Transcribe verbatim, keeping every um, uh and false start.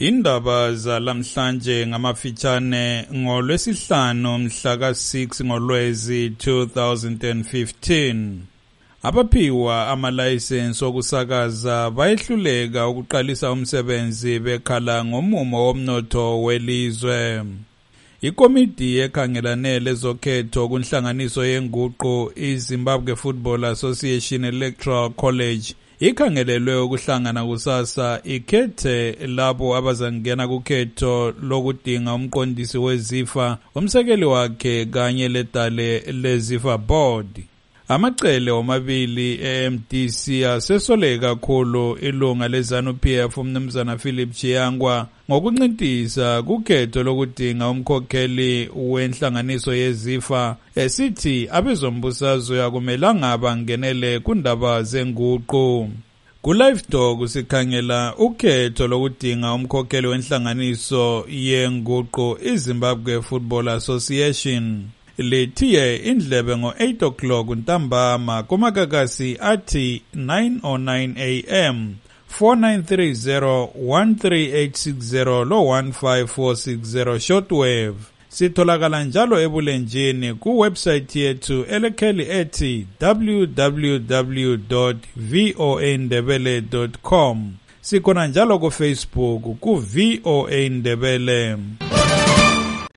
Indaba zalamhlanje ngamafitshane ngolwesihlanu mhla ka six ngoLwezi two thousand fifteen. Abaphiwa amalayisensi okusakaza bayehluleka ukuqalisa umsebenzi bekhala ngomumo womnotho welizwe. Ikomiti ekhangelane lezokhetho kunhlanganiso yenguqu iZimbabwe Football Association Electoral College ikhangelelwe ukuhlangana kusasa ikhethe labo abazangena kukhetho lokudinga umqondisi weZIFA, umsekeli wakhe kanye ledale leZIFA board. Amacele omabili e-M D C asesole kakhulu ilunga leZANU-P F umnumzana Philip Chiyangwa ngokuncintisa kukhetho lokudinga umkhokheli wenhlanganiso yeZIFA, esithi abezombusazwe akumelanga bangenele kundaba zenguqu. Ku-Live Talk sikhangela ukhetho lokudinga umkhokheli wenhlanganiso yenguqu iZimbabwe Football Association. Lethiye indlebe ngo eight o'clock ntambama kumakakasi athi nine oh nine A M four nine three zero one three eight six zero lo one five four six zero shortwave. Sitholakala njalo ebulenjini ku website yethu elekheli ethi w w w dot voa ndebele dot com. Sikhona njalo ku Facebook ku V O A Ndebele.